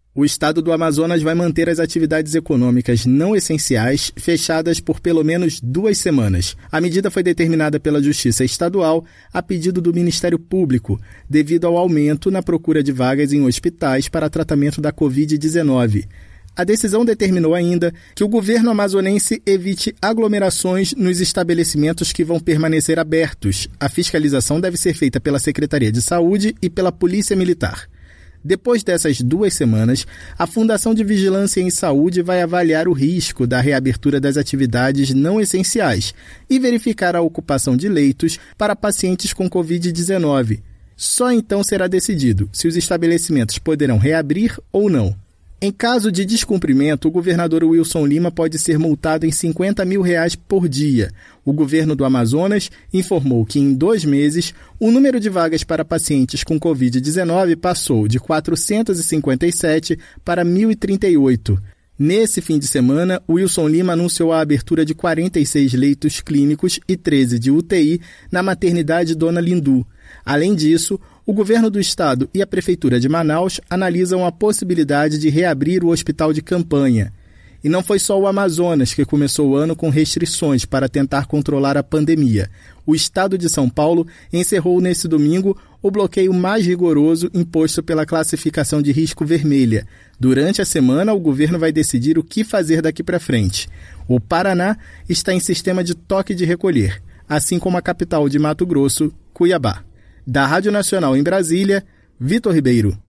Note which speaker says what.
Speaker 1: O estado do Amazonas vai manter as atividades econômicas não essenciais fechadas por pelo menos 2 semanas. A medida foi determinada pela Justiça Estadual a pedido do Ministério Público, devido ao aumento na procura de vagas em hospitais para tratamento da Covid-19. A decisão determinou ainda que o governo amazonense evite aglomerações nos estabelecimentos que vão permanecer abertos. A fiscalização deve ser feita pela Secretaria de Saúde e pela Polícia Militar. Depois dessas 2 semanas, a Fundação de Vigilância em Saúde vai avaliar o risco da reabertura das atividades não essenciais e verificar a ocupação de leitos para pacientes com Covid-19. Só então será decidido se os estabelecimentos poderão reabrir ou não. Em caso de descumprimento, o governador Wilson Lima pode ser multado em R$50 mil por dia. O governo do Amazonas informou que em 2 meses, o número de vagas para pacientes com Covid-19 passou de 457 para 1.038. Nesse fim de semana, Wilson Lima anunciou a abertura de 46 leitos clínicos e 13 de UTI na maternidade Dona Lindu. Além disso, o governo do estado e a prefeitura de Manaus analisam a possibilidade de reabrir o hospital de campanha. E não foi só o Amazonas que começou o ano com restrições para tentar controlar a pandemia. O estado de São Paulo encerrou nesse domingo o bloqueio mais rigoroso imposto pela classificação de risco vermelha. Durante a semana, o governo vai decidir o que fazer daqui para frente. O Paraná está em sistema de toque de recolher, assim como a capital de Mato Grosso, Cuiabá. Da Rádio Nacional em Brasília, Vitor Ribeiro.